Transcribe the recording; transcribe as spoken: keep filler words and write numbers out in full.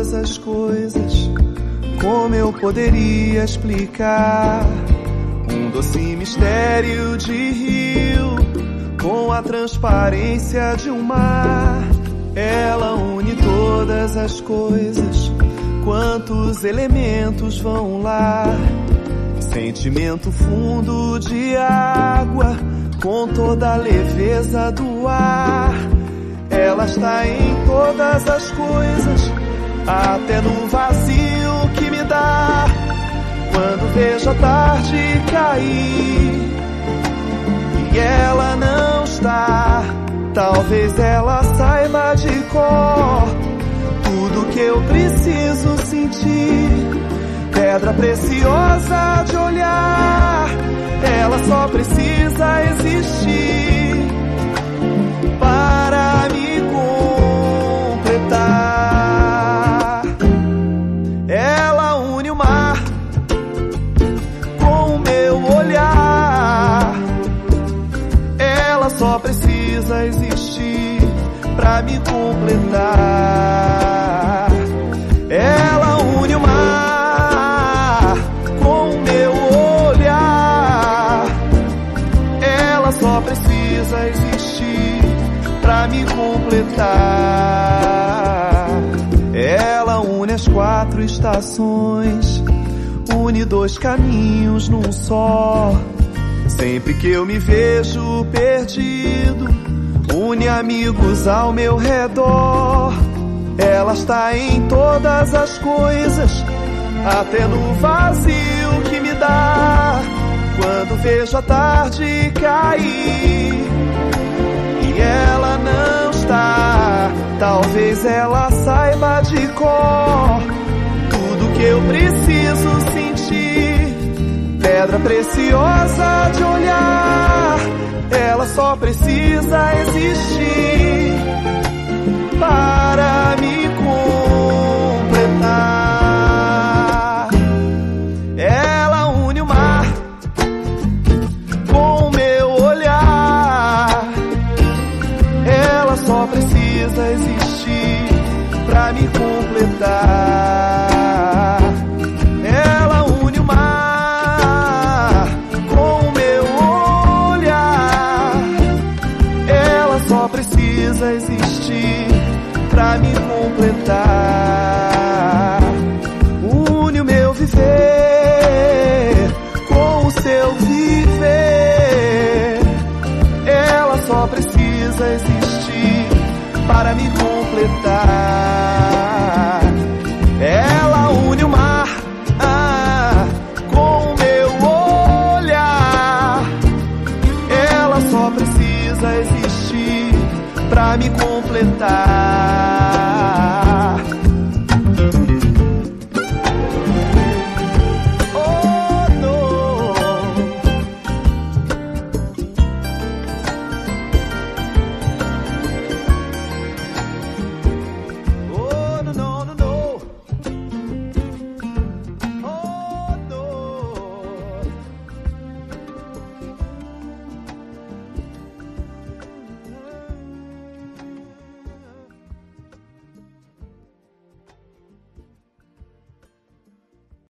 todas as coisas. Como eu poderia explicar um doce mistério de rio com a transparência de um mar? Ela une todas as coisas. Quantos elementos vão lá? Sentimento fundo de água com toda a leveza do ar. Ela está em todas as coisas, até no vazio que me dá quando vejo a tarde cair e ela não está. Talvez ela saiba de cor tudo que eu preciso sentir. Pedra preciosa de olhar, ela só precisa existir para me completar. Ela une o mar com o meu olhar. Ela só precisa existir pra me completar. Ela une o mar com o meu olhar. Ela só precisa existir pra me completar. Ela une as quatro estações, une dois caminhos num só. Sempre que eu me vejo perdido, une amigos ao meu redor. Ela está em todas as coisas, até no vazio que me dá quando vejo a tarde cair e ela não está. Talvez ela saiba de cor tudo que eu preciso sentir. Pedra preciosa de olhar, ela só precisa existir para me completar. Ela une o mar com o meu olhar. Ela só precisa existir pra me completar. Ela une o mar com o meu olhar. Ela só precisa existir pra me completar. Une o meu viver com o seu viver. Ela só precisa existir para me completar. Ela une o mar ah, com o meu olhar. Ela só precisa existir pra me completar.